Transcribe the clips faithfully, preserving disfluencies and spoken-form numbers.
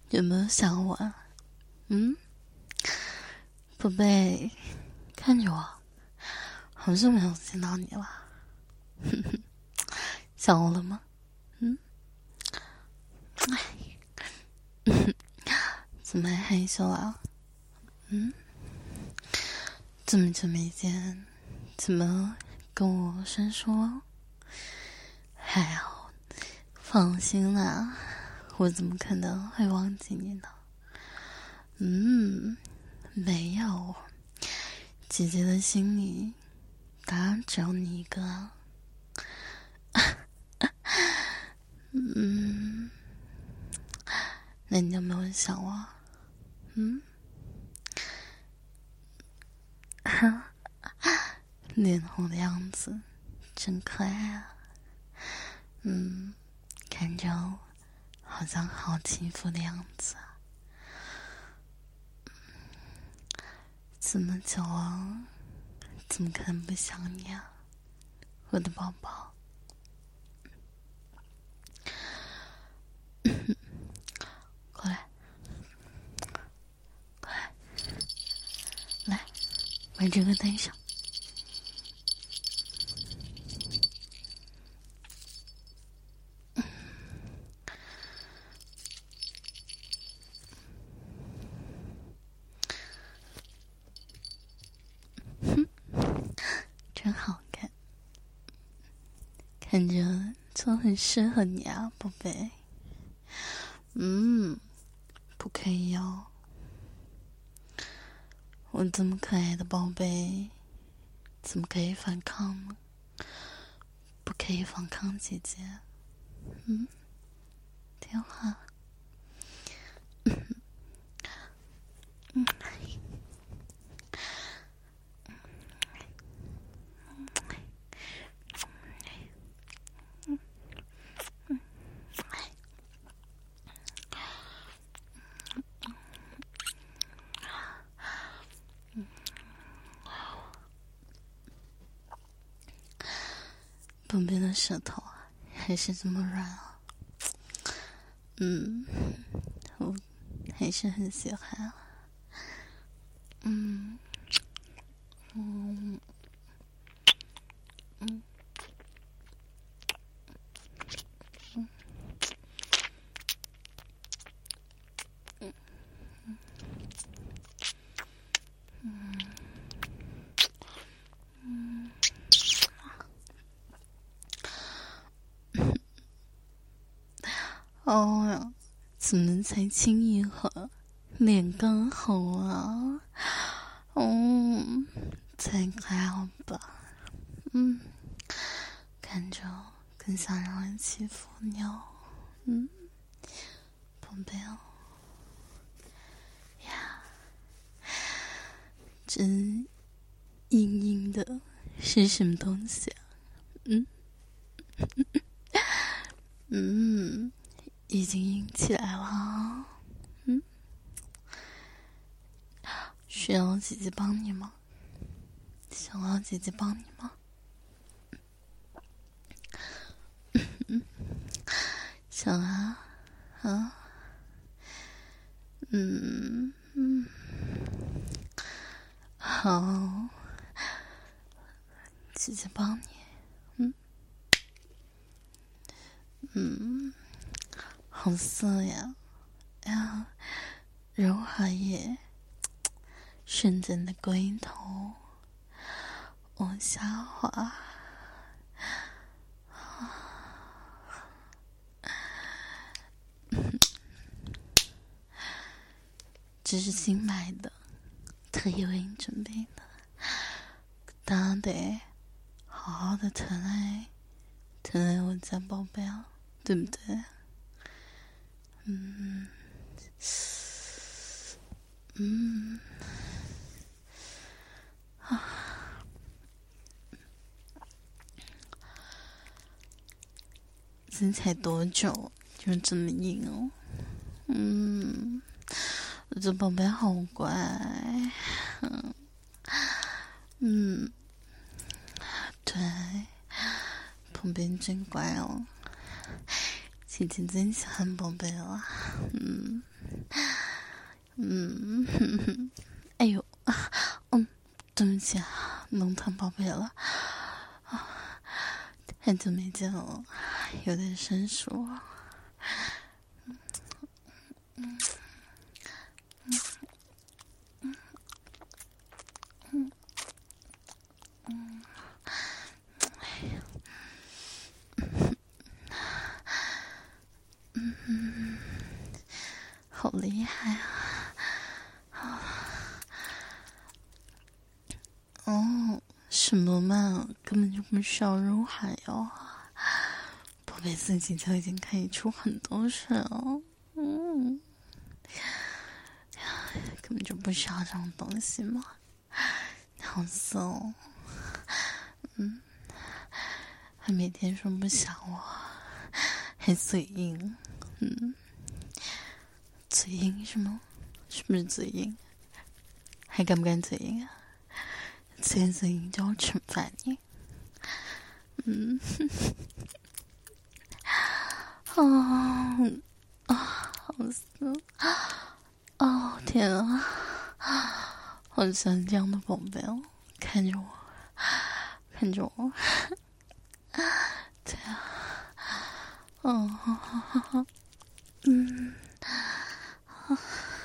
有没有想我啊？嗯，宝贝，看着我，好久没有见到你了。想我了吗？嗯，怎么还害羞啊？嗯，这么久没见，怎么跟我生疏？还好，放心啦，我怎么可能会忘记你呢？嗯，没有，姐姐的心里当然只有你一个啊。嗯，那你有没有想我？嗯，脸红的样子真可爱啊。嗯，看着好像好欺负的样子啊。这么久了，怎么可能不想你啊，我的宝宝。过来，过来，来，把这个戴上。真好看，看着就很适合你啊，宝贝。嗯，不可以哦，我这么可爱的宝贝，怎么可以反抗呢？不可以反抗姐姐。嗯，听话。嗯。宝贝的舌头啊，还是这么软啊。嗯，我还是很喜欢啊。嗯，嗯，嗯，嗯，嗯，嗯，嗯，哦呀，怎么才亲一会，脸刚好啊？嗯，才还好吧？嗯，看着更想让人欺负你哦。嗯，宝贝哦，呀，这硬硬的是什么东西啊？嗯嗯，已经硬起来了。嗯，需要姐姐帮你吗？想要姐姐帮你吗？嗯，想啊啊，嗯嗯，好，姐姐帮你。嗯嗯，好色呀！哎呀，柔滑耶，顺着你的龟头往下滑。这是新买的，特意为你准备的，当然得好好的疼爱疼爱我家宝贝啊，对不对？嗯嗯啊，这才多久就这么硬哦？嗯，我这宝贝好乖。嗯嗯，对，宝贝真乖哦，姐姐最喜欢宝贝了。嗯。 嗯，哼哼哎呦，嗯，对不起啊，弄疼宝贝了啊，很久没见了，有点生疏。嗯嗯嗯嗯嗯，哎呀，嗯嗯，好厉害啊！哦，什么嘛，根本就不需要入海哦。宝贝自己就已经可以出很多事哦。嗯，根本就不需要这种东西嘛。好色哦。嗯，还每天说不想我，还嘴硬。嗯，嘴硬是吗？是不是嘴硬？还敢不敢嘴硬啊？嘴嘴硬就要惩罚你。嗯，哦啊，好色！哦天啊，好想这样的宝贝哦，看着我，看着我，对啊，哦，好好好好，嗯，啊，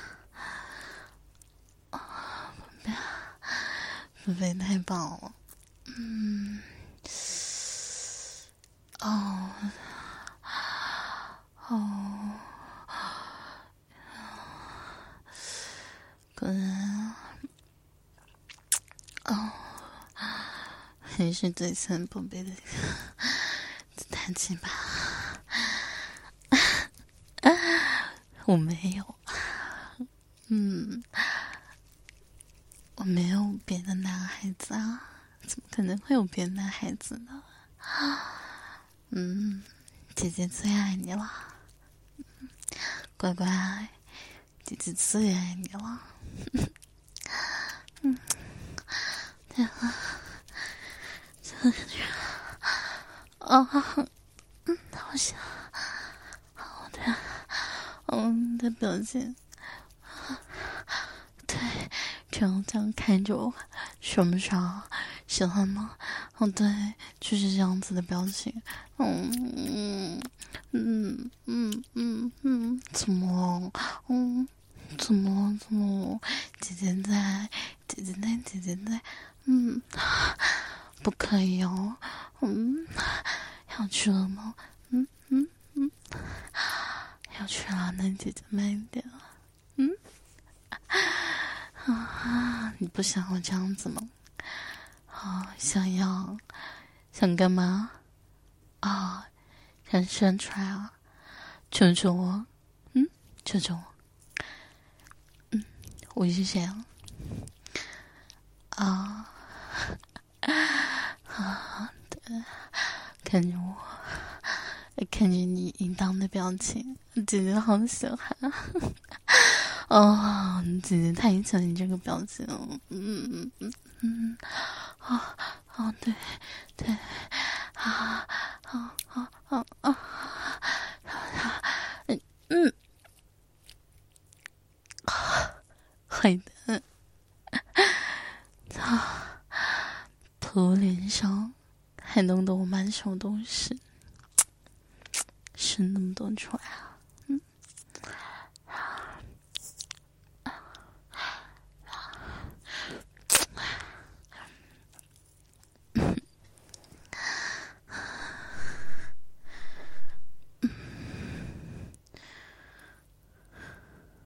宝贝，宝贝太棒了，嗯，哦，哦，果然，哦，还是最喜欢宝贝的弹琴吧。我没有，嗯，我没有别的男孩子啊，怎么可能会有别的男孩子呢？嗯，姐姐最爱你了，乖乖，姐姐最爱你了。嗯，对啊，就是啊，嗯，好想，好的，嗯的表情。对，这样这样看着我，爽不爽？喜欢吗？哦，对，就是这样子的表情。嗯嗯嗯嗯嗯嗯，怎么？嗯，怎么怎么？姐姐在，姐姐在，姐姐在。嗯，不可以哦。嗯，要去了吗？嗯嗯嗯，要去了，那姐姐慢一点。嗯。啊，你不想我这样子吗？啊，想要，想干嘛？啊，想生出来啊？求求我，嗯，求求我，嗯，我是谁啊？啊，啊，对，看着我，看着你淫荡的表情，姐姐好喜欢。哦，姐姐太喜欢你这个表情了，嗯嗯嗯嗯，啊啊，对对，啊啊啊啊啊，嗯嗯，坏蛋，啊，涂脸上还弄得我满手都是，生那么多出来啊！